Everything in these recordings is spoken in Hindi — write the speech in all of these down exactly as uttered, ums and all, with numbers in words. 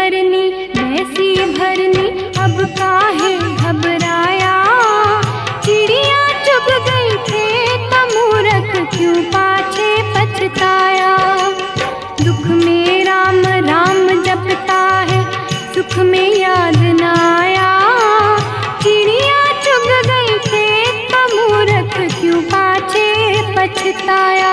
करनी वैसी भरनी, अब काहे घबराया। चिड़िया चुग गई खेत मूरख, क्यों पाछे पछताया। दुख में राम राम जपता है, सुख में याद न आया। चिड़िया चुग गई खेत मूरख, क्यों पाछे पछताया।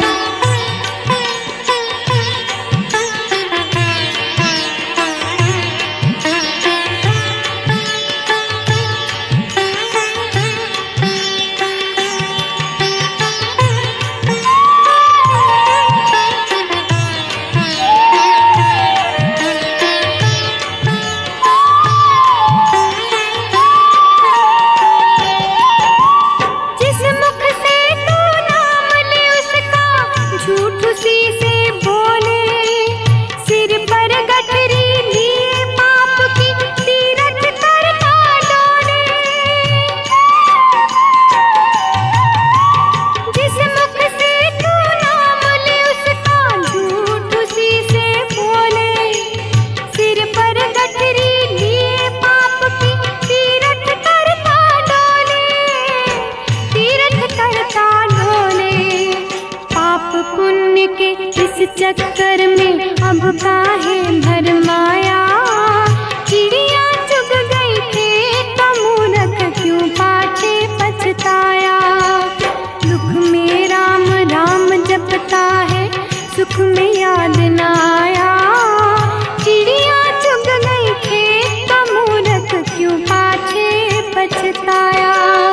चक्कर में अब काहे भरमाया। चिड़िया चुग गई खेत मूरख, क्यों पाछे पछताया। दुख में राम राम जपता है, सुख में याद न आया। चिड़िया चुग गई खेत मूरख, क्यों पाछे पछताया।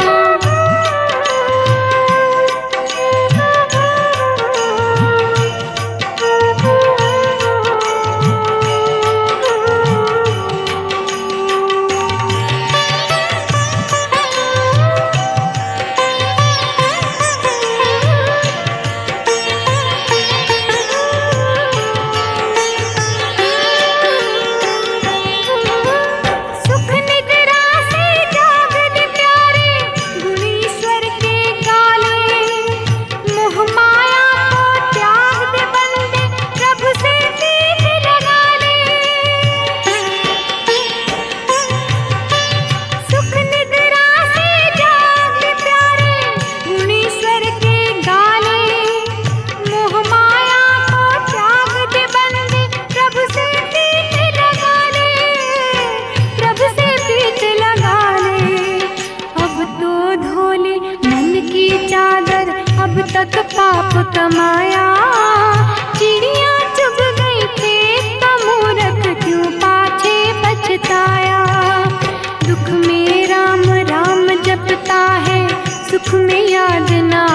तक पाप कमाया। चिड़िया चुग गई खेत मूरख, क्यों पाछे पछताया। दुख में राम राम जपता है, सुख में याद न